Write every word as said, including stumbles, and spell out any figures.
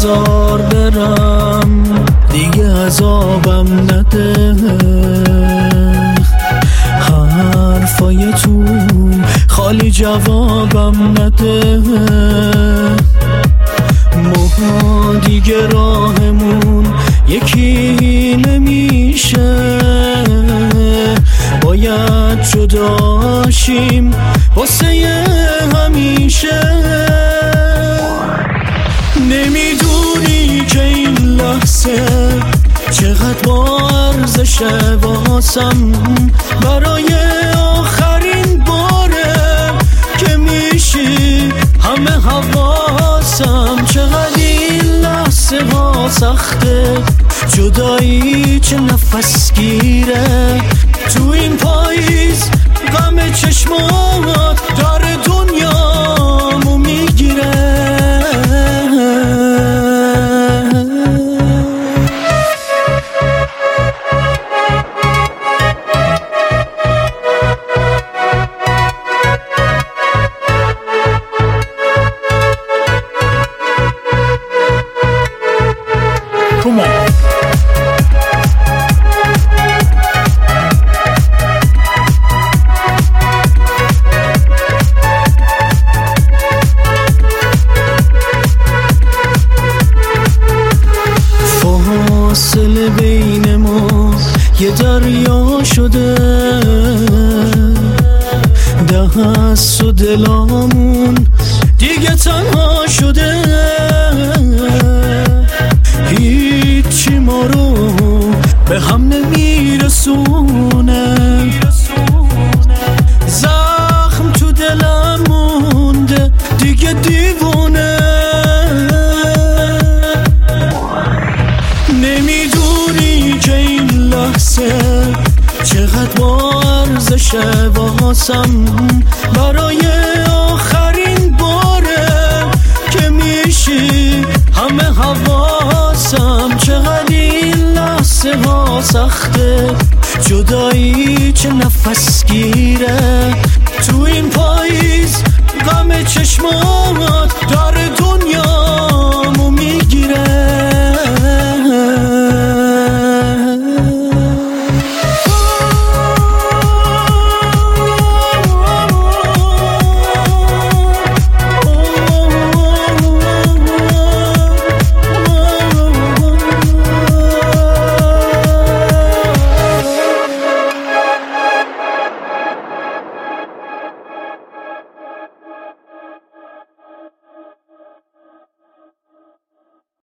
بذار برم دیگه عذابم نده، حرفای تو خالی جوابم نده، ما دیگه راهمون یکی نمیشه، باید جداشیم واسه همیشه. نمیدونی که این لحظه چقدر با ارزشه واسم، برای آخرین باره که میشی همه حواسم. چقدر این لحظه ها سخته، جدایی چه نفس گیره، تو این پاییز غم چشمات داره دنیامو میگیره. Come on. فاصله بین ما یه دریا شده، دست و دلامون دیگه تنها شده، هیچی ما رو به هم نمیرسونه، زخم تو دلم مونده دیگه دیوونه. نمیدونی که این لحظه چقدر با ارزشه واسم، برای آخرین باره که میشی همه حواسم. چقدر این لحظه ها سخته، جدایی چه نفس گیره، تو این پاییز غم چشمات